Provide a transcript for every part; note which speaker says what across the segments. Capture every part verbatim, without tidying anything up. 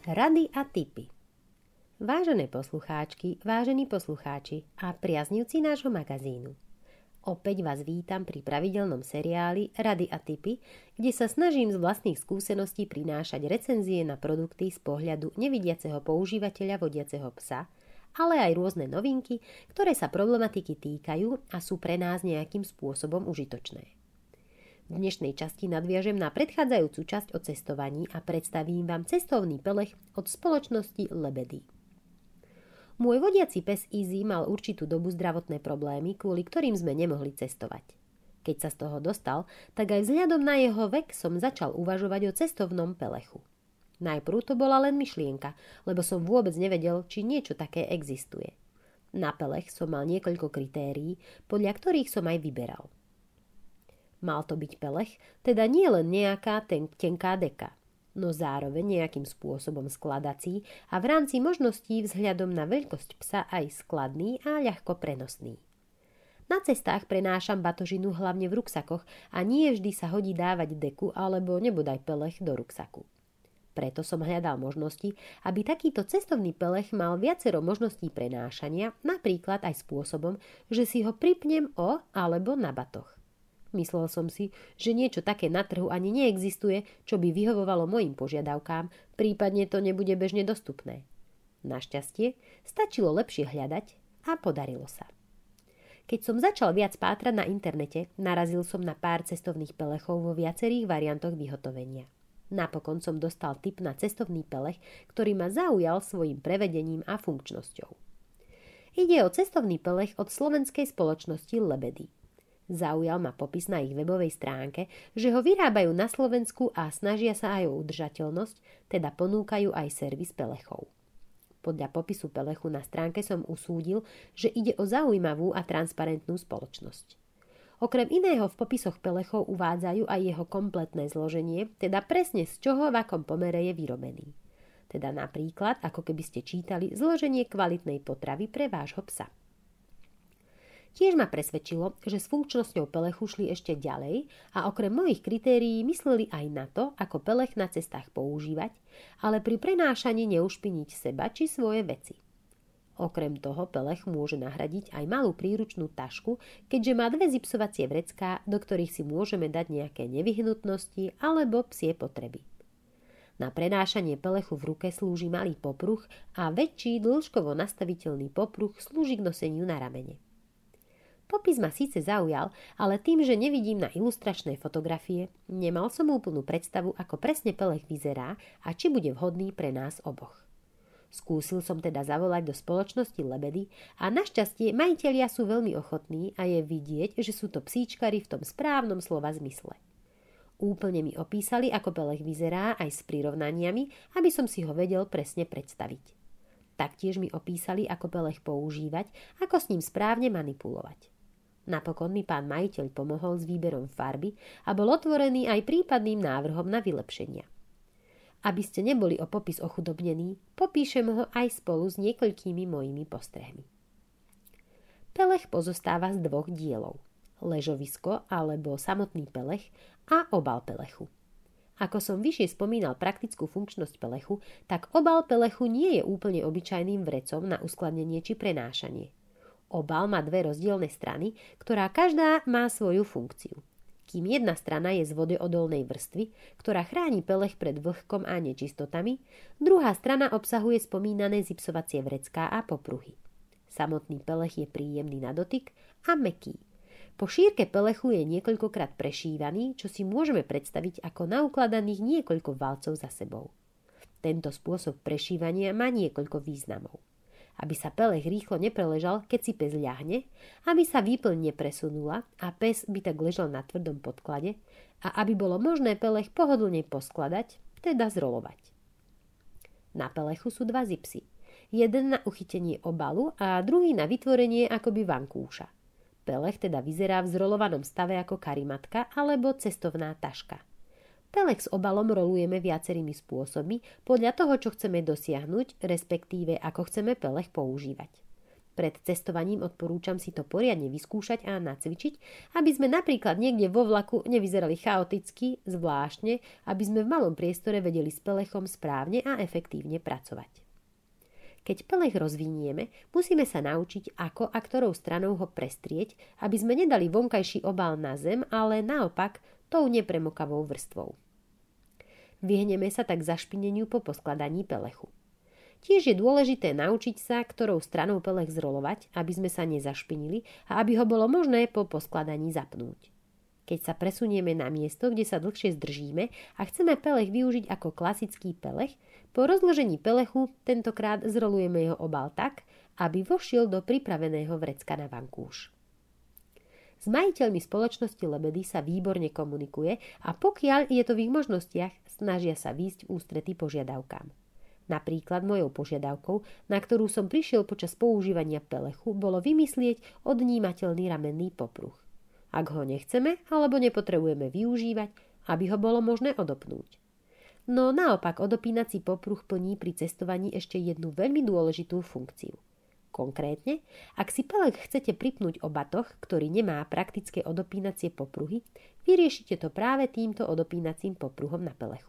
Speaker 1: Rady a tipy. Vážené poslucháčky, vážení poslucháči a priaznivci nášho magazínu. Opäť vás vítam pri pravidelnom seriáli Rady a tipy, kde sa snažím z vlastných skúseností prinášať recenzie na produkty z pohľadu nevidiaceho používateľa vodiaceho psa, ale aj rôzne novinky, ktoré sa problematiky týkajú a sú pre nás nejakým spôsobom užitočné. V dnešnej časti nadviažem na predchádzajúcu časť o cestovaní a predstavím vám cestovný pelech od spoločnosti Lebedy. Môj vodiaci pes Easy mal určitú dobu zdravotné problémy, kvôli ktorým sme nemohli cestovať. Keď sa z toho dostal, tak aj vzhľadom na jeho vek som začal uvažovať o cestovnom pelechu. Najprv to bola len myšlienka, lebo som vôbec nevedel, či niečo také existuje. Na pelech som mal niekoľko kritérií, podľa ktorých som aj vyberal. Mal to byť pelech, teda nie len nejaká ten, tenká deka, no zároveň nejakým spôsobom skladací a v rámci možností vzhľadom na veľkosť psa aj skladný a ľahko prenosný. Na cestách prenášam batožinu hlavne v ruksakoch a nie vždy sa hodí dávať deku alebo nebodaj pelech do ruksaku. Preto som hľadal možnosti, aby takýto cestovný pelech mal viacero možností prenášania, napríklad aj spôsobom, že si ho pripnem o alebo na batoh. Myslel som si, že niečo také na trhu ani neexistuje, čo by vyhovovalo mojim požiadavkám, prípadne to nebude bežne dostupné. Našťastie, stačilo lepšie hľadať a podarilo sa. Keď som začal viac pátrať na internete, narazil som na pár cestovných pelechov vo viacerých variantoch vyhotovenia. Napokon som dostal tip na cestovný pelech, ktorý ma zaujal svojim prevedením a funkčnosťou. Ide o cestovný pelech od slovenskej spoločnosti Lebedy. Zaujal ma popis na ich webovej stránke, že ho vyrábajú na Slovensku a snažia sa aj o udržateľnosť, teda ponúkajú aj servis pelechov. Podľa popisu pelechu na stránke som usúdil, že ide o zaujímavú a transparentnú spoločnosť. Okrem iného v popisoch pelechov uvádzajú aj jeho kompletné zloženie, teda presne z čoho v akom pomere je vyrobený. Teda napríklad, ako keby ste čítali zloženie kvalitnej potravy pre vášho psa. Tiež ma presvedčilo, že s funkčnosťou pelechu šli ešte ďalej a okrem mojich kritérií mysleli aj na to, ako pelech na cestách používať, ale pri prenášaní neušpiniť seba či svoje veci. Okrem toho pelech môže nahradiť aj malú príručnú tašku, keďže má dve zipsovacie vrecká, do ktorých si môžeme dať nejaké nevyhnutnosti alebo psie potreby. Na prenášanie pelechu v ruke slúži malý popruh a väčší dĺžkovo nastaviteľný popruh slúži k noseniu na ramene. Popis ma síce zaujal, ale tým, že nevidím na ilustračné fotografie, nemal som úplnú predstavu, ako presne pelech vyzerá a či bude vhodný pre nás oboch. Skúsil som teda zavolať do spoločnosti Lebedy a našťastie majitelia sú veľmi ochotní a je vidieť, že sú to psíčkari v tom správnom slova zmysle. Úplne mi opísali, ako pelech vyzerá aj s prirovnaniami, aby som si ho vedel presne predstaviť. Taktiež mi opísali, ako pelech používať, ako s ním správne manipulovať. Napokon mi pán majiteľ pomohol s výberom farby a bol otvorený aj prípadným návrhom na vylepšenia. Aby ste neboli o popis ochudobnení, popíšem ho aj spolu s niekoľkými mojimi postrehmi. Pelech pozostáva z dvoch dielov. Ležovisko alebo samotný pelech a obal pelechu. Ako som vyššie spomínal praktickú funkčnosť pelechu, tak obal pelechu nie je úplne obyčajným vrecom na uskladnenie či prenášanie. Obal má dve rozdielne strany, ktorá každá má svoju funkciu. Kým jedna strana je z vodoodolnej vrstvy, ktorá chráni pelech pred vlhkom a nečistotami, druhá strana obsahuje spomínané zipsovacie vrecká a popruhy. Samotný pelech je príjemný na dotyk a mäkký. Po šírke pelechu je niekoľkokrát prešívaný, čo si môžeme predstaviť ako naukladaných niekoľko valcov za sebou. Tento spôsob prešívania má niekoľko významov. Aby sa pelech rýchlo nepreležal, keď si pes ľahne, aby sa výplň nepresunula a pes by tak ležal na tvrdom podklade a aby bolo možné pelech pohodlne poskladať, teda zrolovať. Na pelechu sú dva zipsy. Jeden na uchytenie obalu a druhý na vytvorenie akoby vankúša. Pelech teda vyzerá v zrolovanom stave ako karimatka alebo cestovná taška. Pelech s obalom rolujeme viacerými spôsobmi podľa toho, čo chceme dosiahnuť, respektíve ako chceme pelech používať. Pred cestovaním odporúčam si to poriadne vyskúšať a nacvičiť, aby sme napríklad niekde vo vlaku nevyzerali chaoticky, zvláštne, aby sme v malom priestore vedeli s pelechom správne a efektívne pracovať. Keď pelech rozvinieme, musíme sa naučiť, ako a ktorou stranou ho prestrieť, aby sme nedali vonkajší obal na zem, ale naopak tou nepremokavou vrstvou. Vyhneme sa tak zašpineniu po poskladaní pelechu. Tiež je dôležité naučiť sa, ktorou stranou pelech zrolovať, aby sme sa nezašpinili a aby ho bolo možné po poskladaní zapnúť. Keď sa presunieme na miesto, kde sa dlhšie zdržíme a chceme pelech využiť ako klasický pelech, po rozložení pelechu tentokrát zrolujeme jeho obal tak, aby vošiel do pripraveného vrecka na vankúš. S majiteľmi spoločnosti Lebedy sa výborne komunikuje a pokiaľ je to v ich možnostiach, snažia sa výjsť v ústrety požiadavkám. Napríklad mojou požiadavkou, na ktorú som prišiel počas používania pelechu, bolo vymyslieť odnímateľný ramenný popruh. Ak ho nechceme alebo nepotrebujeme využívať, aby ho bolo možné odopnúť. No naopak odopínací popruh plní pri cestovaní ešte jednu veľmi dôležitú funkciu. Konkrétne, ak si pelech chcete pripnúť o batoh, ktorý nemá praktické odopínacie popruhy, vyriešite to práve týmto odopínacím popruhom na pelechu.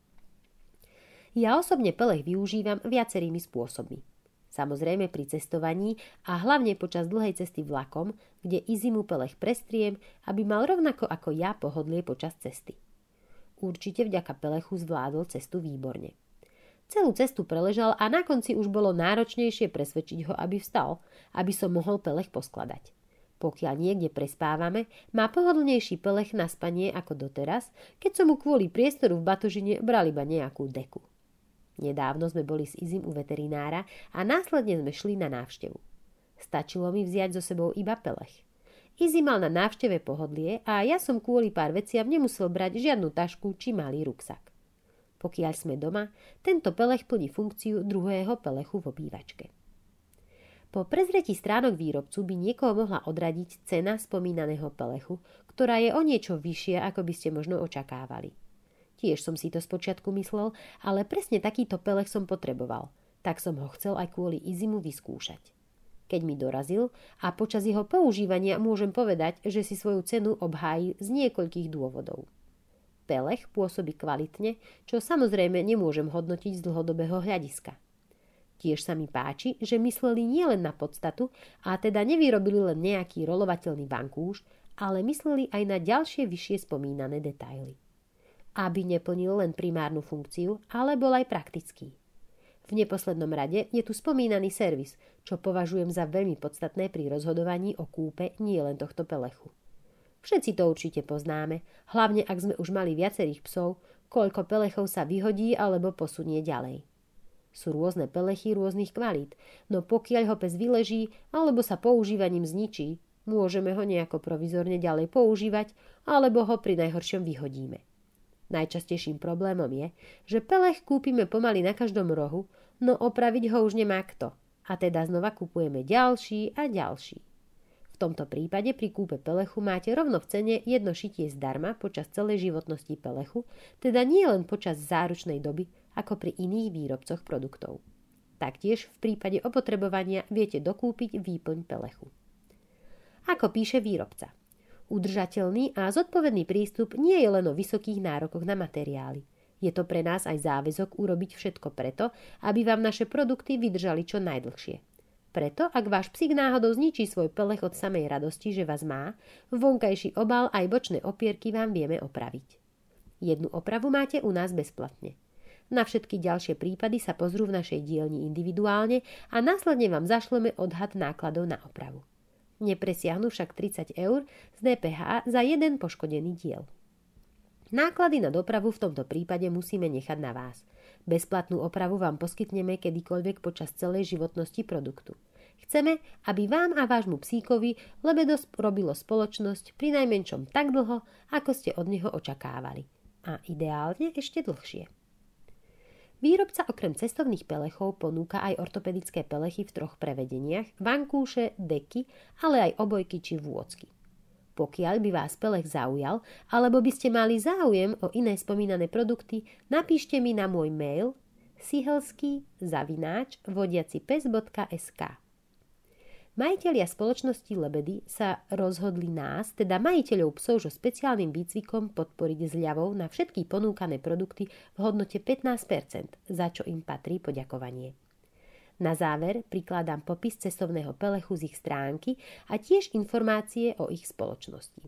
Speaker 1: Ja osobne pelech využívam viacerými spôsobmi. Samozrejme pri cestovaní a hlavne počas dlhej cesty vlakom, kde izimu pelech prestriem, aby mal rovnako ako ja pohodlie počas cesty. Určite vďaka pelechu zvládol cestu výborne. Celú cestu preležal a na konci už bolo náročnejšie presvedčiť ho, aby vstal, aby som mohol pelech poskladať. Pokiaľ niekde prespávame, má pohodlnejší pelech na spanie ako doteraz, keď som mu kvôli priestoru v batožine bral iba nejakú deku. Nedávno sme boli s Izim u veterinára a následne sme šli na návštevu. Stačilo mi vziať so sebou iba pelech. Izzy mal na návšteve pohodlie a ja som kvôli pár veciam nemusel brať žiadnu tašku či malý ruksak. Pokiaľ sme doma, tento pelech plní funkciu druhého pelechu v obývačke. Po prezretí stránok výrobcu by niekoho mohla odradiť cena spomínaného pelechu, ktorá je o niečo vyššia, ako by ste možno očakávali. Tiež som si to spočiatku myslel, ale presne takýto pelech som potreboval, tak som ho chcel aj kvôli Izimu vyskúšať. Keď mi dorazil a počas jeho používania môžem povedať, že si svoju cenu obhájí z niekoľkých dôvodov. Pelech pôsobí kvalitne, čo samozrejme nemôžem hodnotiť z dlhodobého hľadiska. Tiež sa mi páči, že mysleli nielen na podstatu a teda nevyrobili len nejaký rolovateľný vankúš, ale mysleli aj na ďalšie vyššie spomínané detaily. Aby neplnil len primárnu funkciu, ale bol aj praktický. V neposlednom rade je tu spomínaný servis, čo považujem za veľmi podstatné pri rozhodovaní o kúpe nielen tohto pelechu. Všetci to určite poznáme, hlavne ak sme už mali viacerých psov, koľko pelechov sa vyhodí alebo posunie ďalej. Sú rôzne pelechy rôznych kvalít, no pokiaľ ho pes vyleží alebo sa používaním zničí, môžeme ho nejako provizorne ďalej používať alebo ho pri najhoršom vyhodíme. Najčastejším problémom je, že pelech kúpime pomaly na každom rohu, no opraviť ho už nemá kto. A teda znova kupujeme ďalší a ďalší. V tomto prípade pri kúpe pelechu máte rovno v cene jedno šitie zdarma počas celej životnosti pelechu, teda nie len počas záručnej doby, ako pri iných výrobcoch produktov. Taktiež v prípade opotrebovania viete dokúpiť výplň pelechu. Ako píše výrobca, udržateľný a zodpovedný prístup nie je len o vysokých nárokoch na materiály. Je to pre nás aj záväzok urobiť všetko preto, aby vám naše produkty vydržali čo najdlhšie. Preto, ak váš psík náhodou zničí svoj pelech od samej radosti, že vás má, vonkajší obal aj bočné opierky vám vieme opraviť. Jednu opravu máte u nás bezplatne. Na všetky ďalšie prípady sa pozrú v našej dielni individuálne a následne vám zašleme odhad nákladov na opravu. Nepresiahnu však tridsať eur z dé pé há za jeden poškodený diel. Náklady na dopravu v tomto prípade musíme nechať na vás. Bezplatnú opravu vám poskytneme kedykoľvek počas celej životnosti produktu. Chceme, aby vám a vášmu psíkovi Lebedo robilo spoločnosť pri najmenšom tak dlho, ako ste od neho očakávali. A ideálne ešte dlhšie. Výrobca okrem cestovných pelechov ponúka aj ortopedické pelechy v troch prevedeniach, vankúše, deky, ale aj obojky či vôcky. Pokiaľ by vás pelech zaujal, alebo by ste mali záujem o iné spomínané produkty, napíšte mi na môj mail sihelský zavináč vodiacipes bodka es ká. Majitelia spoločnosti Lebedy sa rozhodli nás, teda majiteľov psov so špeciálnym výcvikom, podporiť zľavou na všetky ponúkané produkty v hodnote pätnásť percent, za čo im patrí poďakovanie. Na záver prikladám popis cestovného pelechu z ich stránky a tiež informácie o ich spoločnosti.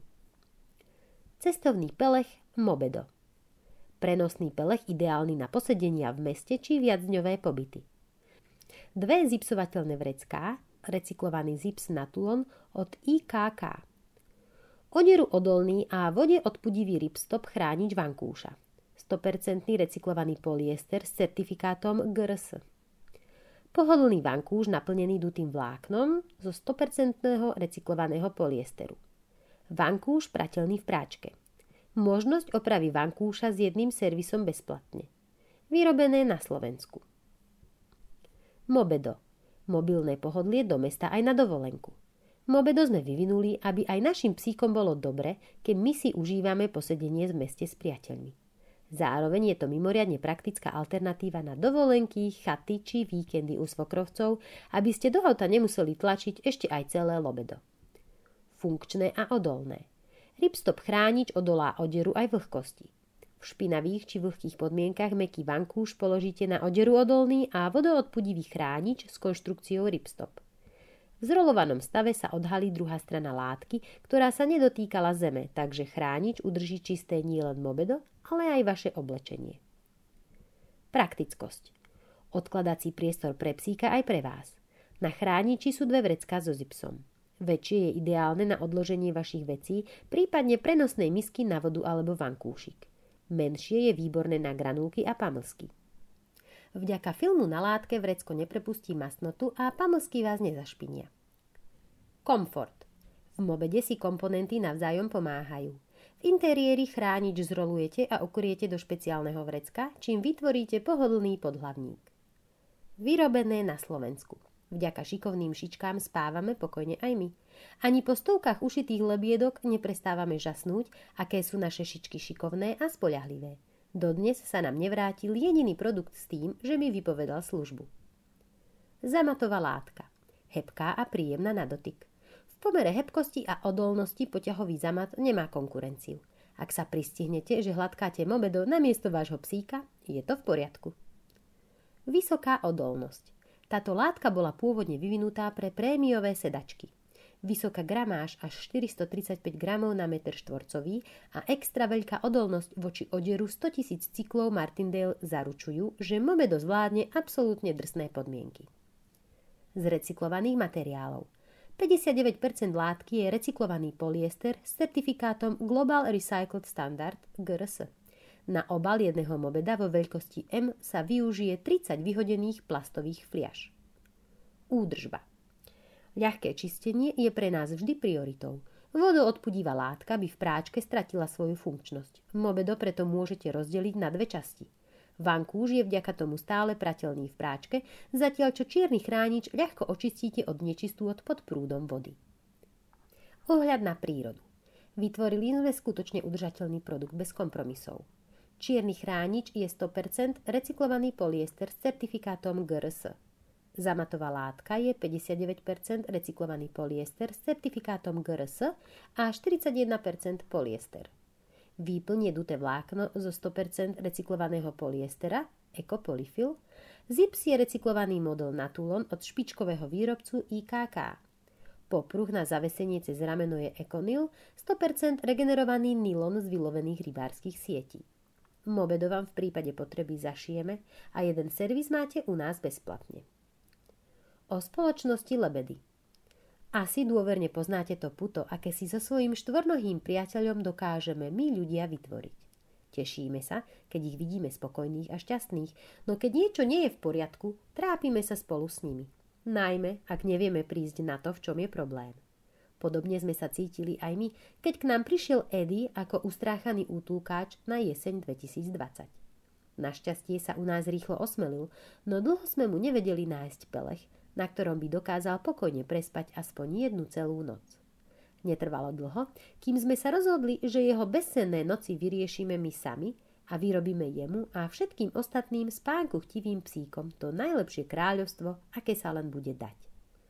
Speaker 1: Cestovný pelech Mobedo. Prenosný pelech ideálny na posedenia v meste či viacdňové pobyty. Dve zipsovateľné vrecká, recyklovaný zips Natulon od í ká ká. Oderu odolný a vode odpudivý ripstop chránič vankúša. sto percent recyklovaný polyester s certifikátom gé er es. Pohodlný vankúš naplnený dutým vláknom zo sto percent recyklovaného polyesteru. Vankúš pratelný v práčke. Možnosť opravy vankúša s jedným servisom bezplatne. Vyrobené na Slovensku. Mobedo. Mobilné pohodlie do mesta aj na dovolenku. Mobedo sme vyvinuli, aby aj našim psíkom bolo dobre, keď my si užívame posedenie v meste s priateľmi. Zároveň je to mimoriadne praktická alternatíva na dovolenky, chaty či víkendy u svokrovcov, aby ste do auta nemuseli tlačiť ešte aj celé lobedo. Funkčné a odolné. Ripstop chránič odolá oderu aj vlhkosti. V špinavých či vlhkých podmienkach mäkký vankúš položíte na oderu odolný a vodoodpudivý chránič s konštrukciou ripstop. V zrolovanom stave sa odhalí druhá strana látky, ktorá sa nedotýkala zeme, takže chránič udrží čisté nielen mobedo, ale aj vaše oblečenie. Praktickosť. Odkladací priestor pre psíka aj pre vás. Na chrániči sú dve vrecká so zipsom. Väčšie je ideálne na odloženie vašich vecí, prípadne prenosnej misky na vodu alebo vankúšik. Menšie je výborné na granulky a pamlsky. Vďaka filmu na látke vrecko neprepustí masnotu a pamlsky vás nezašpinia. Komfort. V mobede si komponenty navzájom pomáhajú. V interiéri chránič zrolujete a ukryjete do špeciálneho vrecka, čím vytvoríte pohodlný podhlavník. Vyrobené na Slovensku. Vďaka šikovným šičkám spávame pokojne aj my. Ani po stovkách ušitých lebiedok neprestávame žasnúť, aké sú naše šičky šikovné a spoľahlivé. Dodnes sa nám nevrátil jediný produkt s tým, že mi vypovedal službu. Zamatová látka. Hebká a príjemná na dotyk. V pomere hebkosti a odolnosti poťahový zamat nemá konkurenciu. Ak sa pristihnete, že hladkáte mobedo namiesto vášho psíka, je to v poriadku. Vysoká odolnosť. Táto látka bola pôvodne vyvinutá pre prémiové sedačky. Vysoká gramáž až štyristotridsaťpäť gramov na meter štvorcový a extra veľká odolnosť voči oderu stotisíc cyklov Martindale zaručujú, že mobedo zvládne absolútne drsné podmienky. Z recyklovaných materiálov. päťdesiatdeväť percent látky je recyklovaný polyester s certifikátom Global Recycled Standard gé er es. Na obal jedného mobeda vo veľkosti M sa využije tridsať vyhodených plastových fliaš. Údržba. Ľahké čistenie je pre nás vždy prioritou. Vodoodpudivá látka by v práčke stratila svoju funkčnosť. Mobedo preto môžete rozdeliť na dve časti. Vankúš je vďaka tomu stále prateľný v práčke, zatiaľ čo čierny chránič ľahko očistíte od nečistôt pod prúdom vody. Ohľad na prírodu. Vytvorili sme skutočne udržateľný produkt bez kompromisov. Čierny chránič je sto percent recyklovaný polyester s certifikátom gé er es. Zamatová látka je päťdesiatdeväť percent recyklovaný polyester s certifikátom gé er es a štyridsaťjeden percent polyester. Výplň je duté vlákno zo sto percent recyklovaného polyestera, Ecopolyfill. Zips je recyklovaný model Natulon od špičkového výrobcu í ká ká. Popruh na zavesenie cez rameno je Econil, sto percent regenerovaný nylon z vylovených rybárskych sietí. Mobedo vám v prípade potreby zašijeme a jeden servis máte u nás bezplatne. O spoločnosti Lebedy. Asi dôverne poznáte to puto, aké si so svojím štvornohým priateľom dokážeme my ľudia vytvoriť. Tešíme sa, keď ich vidíme spokojných a šťastných, no keď niečo nie je v poriadku, trápime sa spolu s nimi. Najmä, ak nevieme prísť na to, v čom je problém. Podobne sme sa cítili aj my, keď k nám prišiel Eddie ako ustráchaný útulkáč na jeseň dvetisícdvadsať. Našťastie sa u nás rýchlo osmelil, no dlho sme mu nevedeli nájsť pelech, na ktorom by dokázal pokojne prespať aspoň jednu celú noc. Netrvalo dlho, kým sme sa rozhodli, že jeho bezsenné noci vyriešime my sami a vyrobíme jemu a všetkým ostatným spánku chtivým psíkom to najlepšie kráľovstvo, aké sa len bude dať.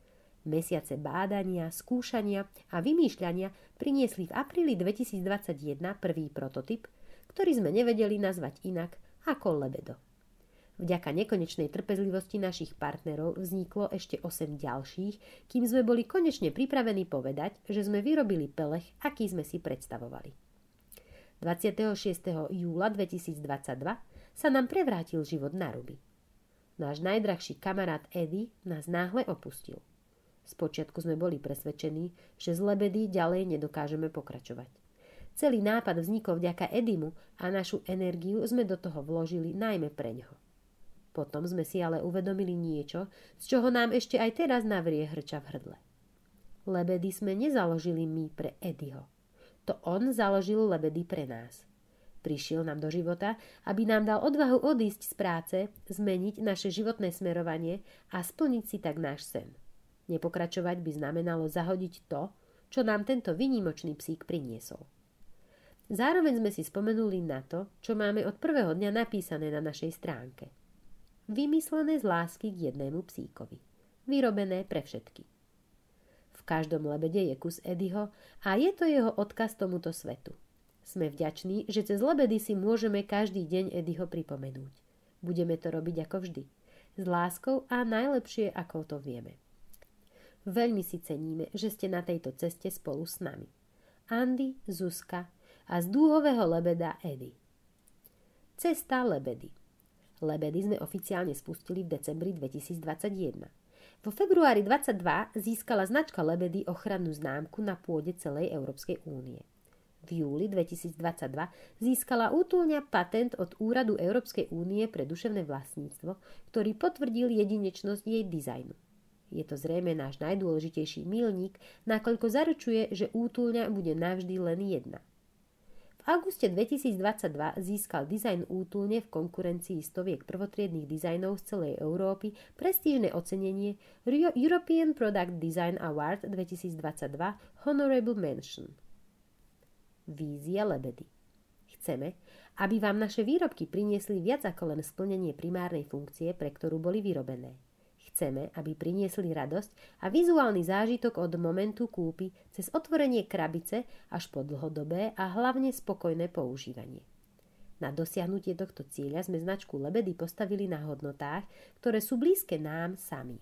Speaker 1: Mesiace bádania, skúšania a vymýšľania priniesli v apríli dvetisícdvadsaťjeden prvý prototyp, ktorý sme nevedeli nazvať inak ako Lebedo. Vďaka nekonečnej trpezlivosti našich partnerov vzniklo ešte osem ďalších, kým sme boli konečne pripravení povedať, že sme vyrobili pelech, aký sme si predstavovali. dvadsiateho šiesteho júla dvetisícdvadsaťdva sa nám prevrátil život na ruby. Náš najdrahší kamarát Eddie nás náhle opustil. Spočiatku sme boli presvedčení, že z Lebedy ďalej nedokážeme pokračovať. Celý nápad vznikol vďaka Edimu a našu energiu sme do toho vložili najmä preňho. Potom sme si ale uvedomili niečo, z čoho nám ešte aj teraz navrie hrča v hrdle. Lebedy sme nezaložili my pre Eddieho. To on založil Lebedy pre nás. Prišiel nám do života, aby nám dal odvahu odísť z práce, zmeniť naše životné smerovanie a splniť si tak náš sen. Nepokračovať by znamenalo zahodiť to, čo nám tento výnimočný psík priniesol. Zároveň sme si spomenuli na to, čo máme od prvého dňa napísané na našej stránke. Vymyslené z lásky k jednému psíkovi. Vyrobené pre všetky. V každom lebede je kus Eddieho a je to jeho odkaz tomuto svetu. Sme vďační, že cez lebedy si môžeme každý deň Eddieho pripomenúť. Budeme to robiť ako vždy. S láskou a najlepšie, ako to vieme. Veľmi si ceníme, že ste na tejto ceste spolu s nami. Andy, Zuzka a z dúhového lebeda Eddie. Cesta lebedy. Lebedy sme oficiálne spustili v decembri dvetisícdvadsaťjeden. Vo februári dvadsaťdva získala značka Lebedy ochrannú známku na pôde celej Európskej únie. V júli dvetisícdvadsaťdva získala útulňa patent od Úradu Európskej únie pre duševné vlastníctvo, ktorý potvrdil jedinečnosť jej dizajnu. Je to zrejme náš najdôležitejší milník, nakoľko zaručuje, že útulňa bude navždy len jedna. V auguste dvetisícdvadsaťdva získal dizajn útulne v konkurencii stoviek prvotriednych dizajnov z celej Európy prestížne ocenenie European Product Design Award dvetisícdvadsaťdva Honorable Mention. Vízia Lebedy. Chceme, aby vám naše výrobky priniesli viac ako len splnenie primárnej funkcie, pre ktorú boli vyrobené. Chceme, aby priniesli radosť a vizuálny zážitok od momentu kúpy cez otvorenie krabice až po dlhodobé a hlavne spokojné používanie. Na dosiahnutie tohto cieľa sme značku Lebedy postavili na hodnotách, ktoré sú blízke nám samým.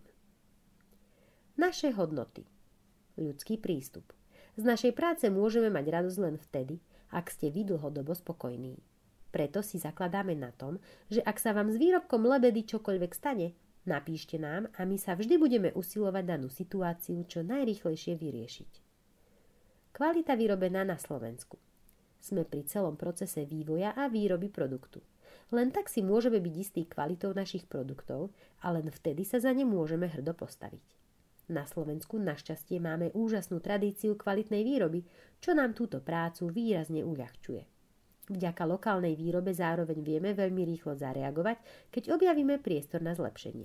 Speaker 1: Naše hodnoty. Ľudský prístup. Z našej práce môžeme mať radosť len vtedy, ak ste vy dlhodobo spokojní. Preto si zakladáme na tom, že ak sa vám s výrobkom Lebedy čokoľvek stane, napíšte nám a my sa vždy budeme usilovať danú situáciu čo najrýchlejšie vyriešiť. Kvalita vyrobená na Slovensku. Sme pri celom procese vývoja a výroby produktu. Len tak si môžeme byť istí kvalitou našich produktov a len vtedy sa za ne môžeme hrdo postaviť. Na Slovensku našťastie máme úžasnú tradíciu kvalitnej výroby, čo nám túto prácu výrazne uľahčuje. Vďaka lokálnej výrobe zároveň vieme veľmi rýchlo zareagovať, keď objavíme priestor na zlepšenie.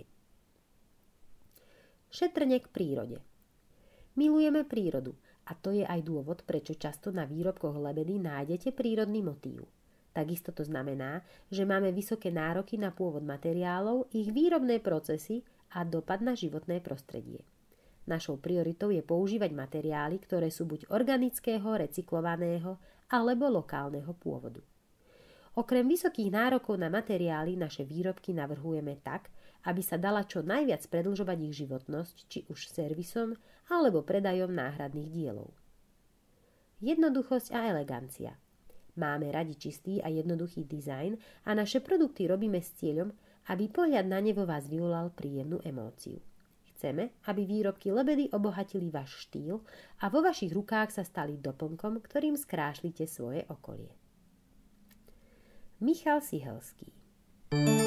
Speaker 1: Šetrne k prírode. Milujeme prírodu a to je aj dôvod, prečo často na výrobkoch Lebedy nájdete prírodný motív. Takisto to znamená, že máme vysoké nároky na pôvod materiálov, ich výrobné procesy a dopad na životné prostredie. Našou prioritou je používať materiály, ktoré sú buď organického, recyklovaného alebo lokálneho pôvodu. Okrem vysokých nárokov na materiály naše výrobky navrhujeme tak, aby sa dala čo najviac predĺžovať ich životnosť, či už servisom alebo predajom náhradných dielov. Jednoduchosť a elegancia. Máme radi čistý a jednoduchý dizajn a naše produkty robíme s cieľom, aby pohľad na ne vo vás vyvolal príjemnú emóciu. Chceme, aby výrobky Lebedy obohatili váš štýl a vo vašich rukách sa stali doplnkom, ktorým skrášlite svoje okolie. Michal Sihelský.